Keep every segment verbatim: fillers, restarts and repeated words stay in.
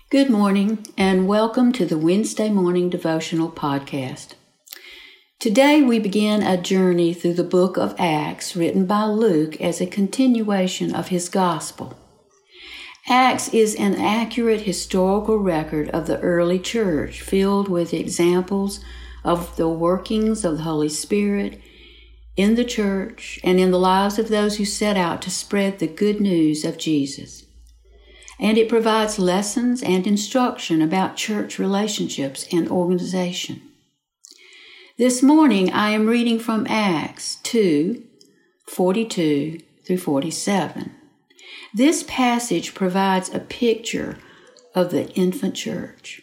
Good morning, and welcome to the Wednesday Morning Devotional Podcast. Today we begin a journey through the book of Acts written by Luke as a continuation of his gospel. Acts is an accurate historical record of the early church filled with examples of the workings of the Holy Spirit in the church and in the lives of those who set out to spread the good news of Jesus. And it provides lessons and instruction about church relationships and organization. This morning I am reading from Acts two, forty-two through forty-seven. This passage provides a picture of the infant church.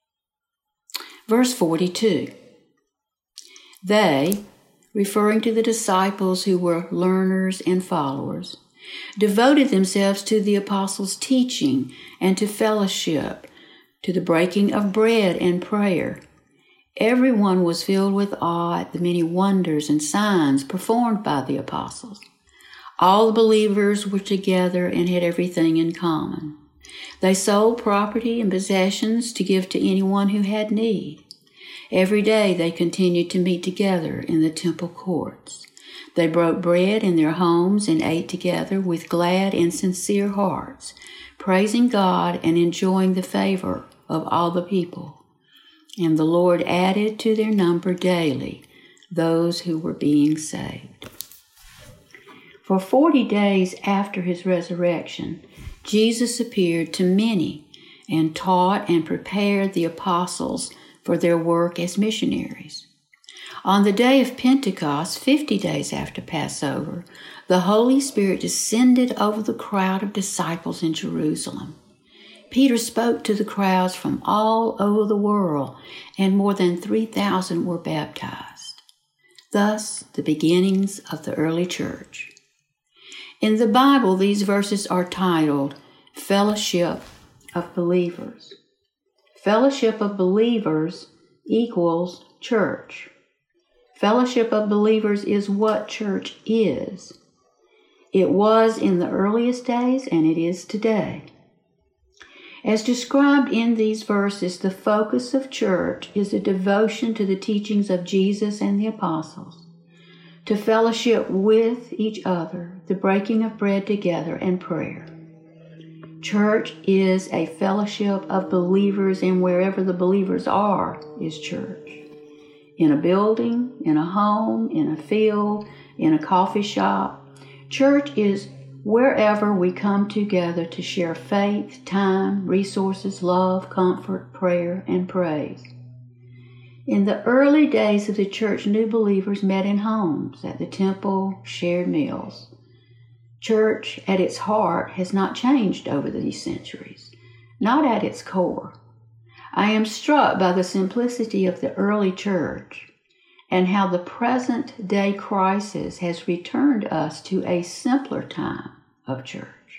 Verse forty-two. They, referring to the disciples who were learners and followers, devoted themselves to the apostles' teaching and to fellowship, to the breaking of bread and prayer. Everyone was filled with awe at the many wonders and signs performed by the apostles. All the believers were together and had everything in common. They sold property and possessions to give to anyone who had need. Every day they continued to meet together in the temple courts. They broke bread in their homes and ate together with glad and sincere hearts, praising God and enjoying the favor of all the people. And the Lord added to their number daily those who were being saved. For forty days after his resurrection, Jesus appeared to many and taught and prepared the apostles for their work as missionaries. On the day of Pentecost, fifty days after Passover, the Holy Spirit descended over the crowd of disciples in Jerusalem. Peter spoke to the crowds from all over the world, and more than three thousand were baptized. Thus, the beginnings of the early church. In the Bible, these verses are titled Fellowship of Believers. Fellowship of Believers equals church. Fellowship of believers is what church is. It was in the earliest days, and it is today. As described in these verses, the focus of church is a devotion to the teachings of Jesus and the apostles, to fellowship with each other, the breaking of bread together, and prayer. Church is a fellowship of believers, and wherever the believers are is church. In a building, in a home, in a field, in a coffee shop. Church is wherever we come together to share faith, time, resources, love, comfort, prayer, and praise. In the early days of the church, new believers met in homes, at the temple, shared meals. Church, at its heart, has not changed over these centuries, not at its core. I am struck by the simplicity of the early church and how the present-day crisis has returned us to a simpler time of church.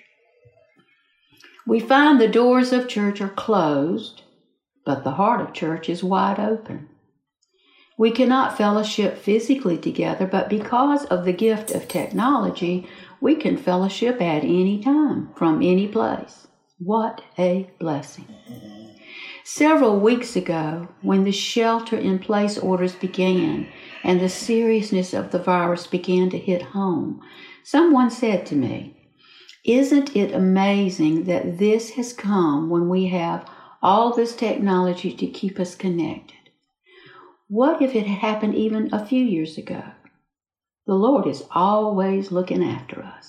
We find the doors of church are closed, but the heart of church is wide open. We cannot fellowship physically together, but because of the gift of technology, we can fellowship at any time, from any place. What a blessing. Several weeks ago, when the shelter-in-place orders began and the seriousness of the virus began to hit home, someone said to me, "Isn't it amazing that this has come when we have all this technology to keep us connected? What if it had happened even a few years ago? The Lord is always looking after us."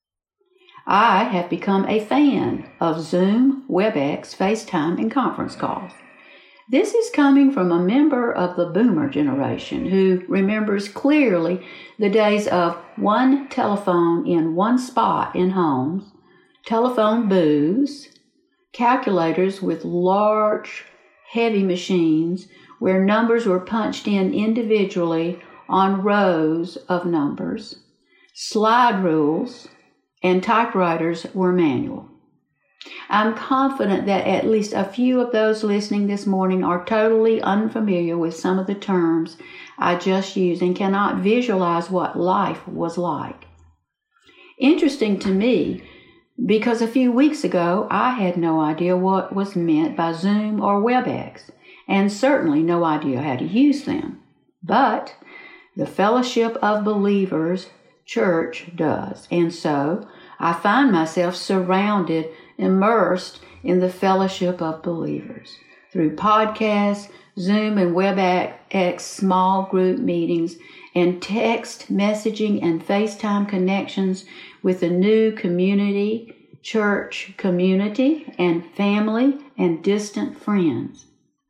I have become a fan of Zoom, WebEx, FaceTime, and conference calls. This is coming from a member of the boomer generation who remembers clearly the days of one telephone in one spot in homes, telephone booths, calculators with large, heavy machines where numbers were punched in individually on rows of numbers, slide rules, and typewriters were manual. I'm confident that at least a few of those listening this morning are totally unfamiliar with some of the terms I just used and cannot visualize what life was like. Interesting to me, because a few weeks ago I had no idea what was meant by Zoom or WebEx, and certainly no idea how to use them. But the Fellowship of Believers Church does, and so I find myself surrounded, immersed in the Fellowship of Believers through podcasts, Zoom and WebEx small group meetings, and text messaging and FaceTime connections with the new community, church community, and family and distant friends.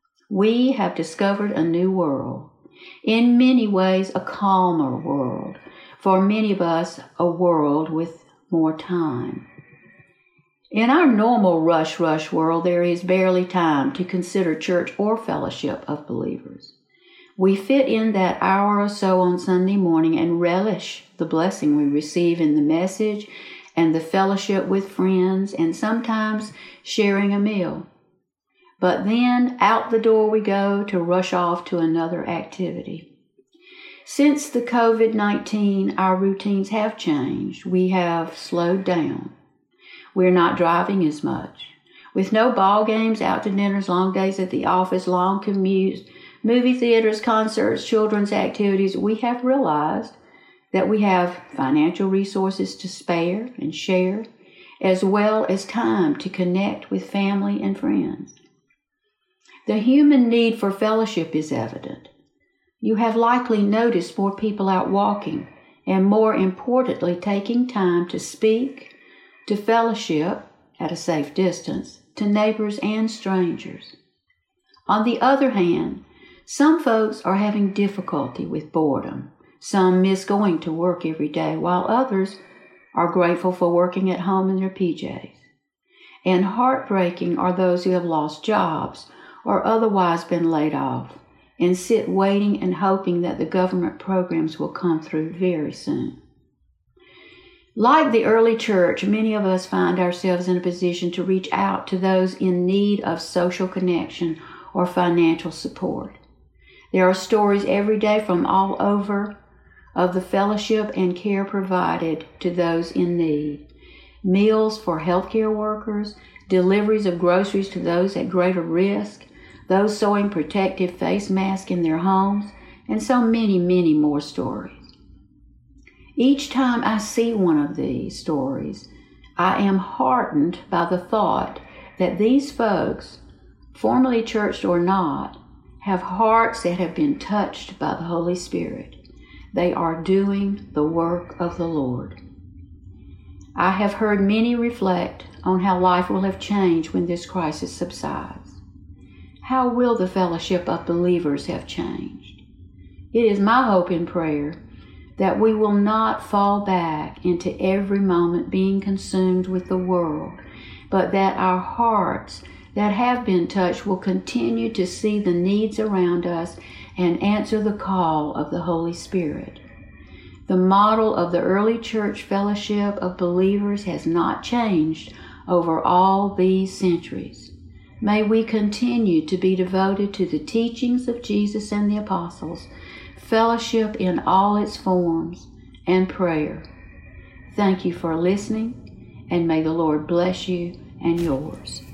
We have discovered a new world, in many ways a calmer world, for many of us a world with more time. In our normal rush, rush world, there is barely time to consider church or fellowship of believers. We fit in that hour or so on Sunday morning and relish the blessing we receive in the message and the fellowship with friends and sometimes sharing a meal. But then out the door we go to rush off to another activity. Since the covid nineteen, our routines have changed. We have slowed down. We're not driving as much. With no ball games, out to dinners, long days at the office, long commutes, movie theaters, concerts, children's activities, we have realized that we have financial resources to spare and share, as well as time to connect with family and friends. The human need for fellowship is evident. You have likely noticed more people out walking, and more importantly, taking time to speak, to fellowship at a safe distance, to neighbors and strangers. On the other hand, some folks are having difficulty with boredom. Some miss going to work every day, while others are grateful for working at home in their P Js. And heartbreaking are those who have lost jobs or otherwise been laid off and sit waiting and hoping that the government programs will come through very soon. Like the early church, many of us find ourselves in a position to reach out to those in need of social connection or financial support. There are stories every day from all over of the fellowship and care provided to those in need. Meals for healthcare workers, deliveries of groceries to those at greater risk, those sewing protective face masks in their homes, and so many, many more stories. Each time I see one of these stories, I am heartened by the thought that these folks, formerly churched or not, have hearts that have been touched by the Holy Spirit. They are doing the work of the Lord. I have heard many reflect on how life will have changed when this crisis subsides. How will the fellowship of believers have changed? It is my hope and prayer that we will not fall back into every moment being consumed with the world, but that our hearts that have been touched will continue to see the needs around us and answer the call of the Holy Spirit. The model of the early church fellowship of believers has not changed over all these centuries. May we continue to be devoted to the teachings of Jesus and the apostles, fellowship in all its forms, and prayer. Thank you for listening, and may the Lord bless you and yours.